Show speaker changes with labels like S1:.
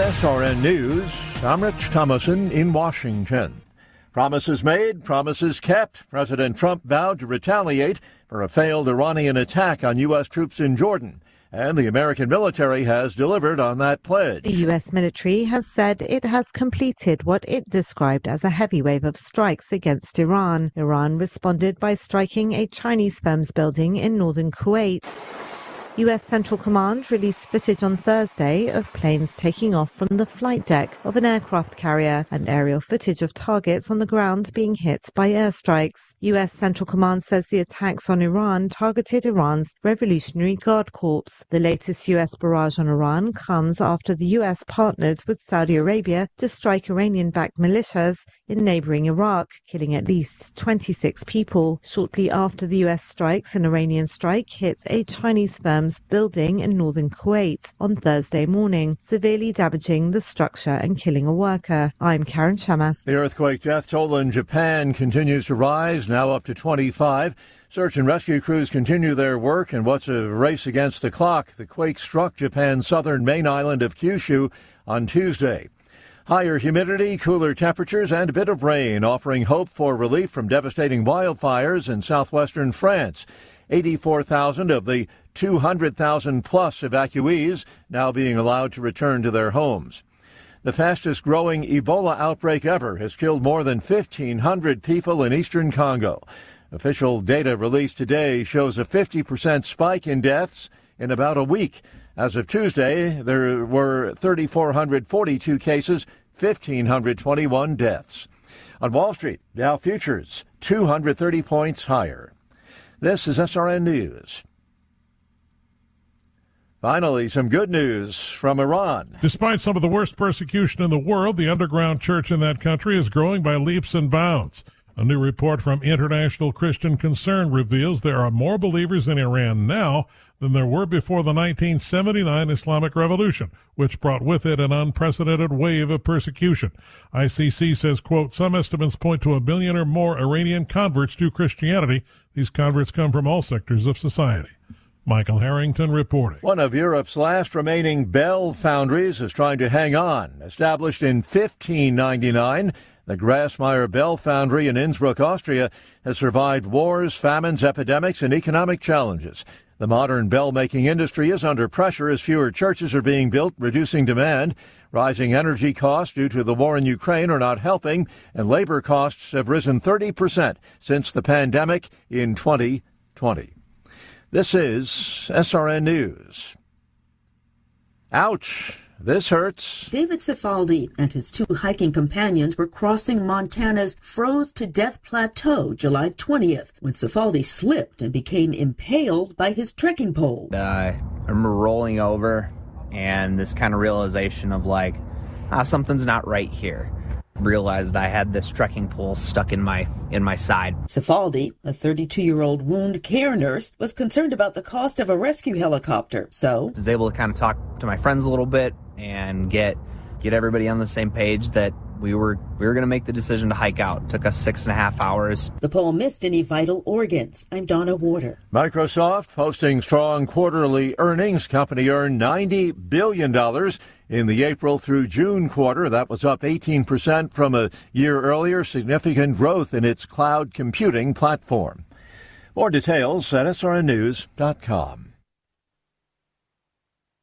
S1: SRN News, I'm Rich Thomason in Washington. Promises made, promises kept. President Trump vowed to retaliate for a failed Iranian attack on U.S. troops in Jordan. And the American military has delivered on that pledge.
S2: The U.S. military has said it has completed what it described as a heavy wave of strikes against Iran. Iran responded by striking a Chinese firm's building in northern Kuwait. U.S. Central Command released footage on Thursday of planes taking off from the flight deck of an aircraft carrier and aerial footage of targets on the ground being hit by airstrikes. U.S. Central Command says the attacks on Iran targeted Iran's Revolutionary Guard Corps. The latest U.S. barrage on Iran comes after the U.S. partnered with Saudi Arabia to strike Iranian-backed militias in neighboring Iraq, killing at least 26 people. Shortly after the U.S. strikes, an Iranian strike hit a Chinese firm's building in northern Kuwait on Thursday morning, severely damaging the structure and killing a worker. I'm Karen Shamas.
S1: The earthquake death toll in Japan continues to rise, now up to 25. Search and rescue crews continue their work in what's a race against the clock. The quake struck Japan's southern main island of Kyushu on Tuesday. Higher humidity, cooler temperatures, and a bit of rain offering hope for relief from devastating wildfires in southwestern France. 84,000 of the 200,000-plus evacuees now being allowed to return to their homes. The fastest-growing Ebola outbreak ever has killed more than 1,500 people in eastern Congo. Official data released today shows a 50% spike in deaths in about a week. As of Tuesday, there were 3,442 cases, 1,521 deaths. On Wall Street, Dow futures 230 points higher. This is SRN News. Finally, some good news from Iran.
S3: Despite some of the worst persecution in the world, the underground church in that country is growing by leaps and bounds. A new report from International Christian Concern reveals there are more believers in Iran now than there were before the 1979 Islamic Revolution, which brought with it an unprecedented wave of persecution. ICC says, quote, some estimates point to 1 million or more Iranian converts to Christianity. These converts come from all sectors of society. Michael Harrington reporting.
S1: One of Europe's last remaining Bell foundries is trying to hang on. Established in 1599, the Grassmeyer Bell foundry in Innsbruck, Austria, has survived wars, famines, epidemics, and economic challenges. The modern bell-making industry is under pressure as fewer churches are being built, reducing demand. Rising energy costs due to the war in Ukraine are not helping, and labor costs have risen 30% since the pandemic in 2020. This is SRN News. Ouch. This hurts.
S4: David Cifaldi and his two hiking companions were crossing Montana's froze-to-death plateau July 20th when Cifaldi slipped and became impaled by his trekking pole.
S5: I remember rolling over and this kind of realization of something's not right here. Realized I had this trekking pole stuck in my side.
S4: Cifaldi, a 32-year-old wound care nurse, was concerned about the cost of a rescue helicopter, so
S5: I was able to kind of talk to my friends a little bit and get everybody on the same page that we were going to make the decision to hike out. It took us 6.5 hours.
S4: The pole missed any vital organs. I'm Donna Warder.
S1: Microsoft posting strong quarterly earnings. Company earned $90 billion in the April through June quarter. That was up 18% from a year earlier. Significant growth in its cloud computing platform. More details at srnnews.com.